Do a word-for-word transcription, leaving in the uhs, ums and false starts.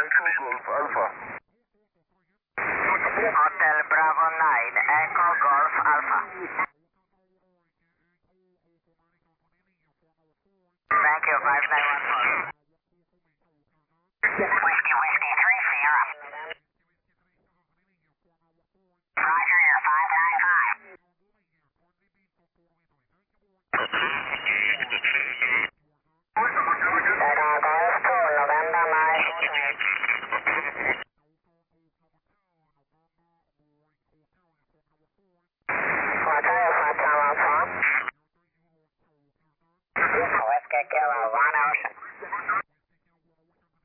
Echo Golf Alpha. Hotel Bravo nine, Echo Golf Alpha. Thank you, five nine one four.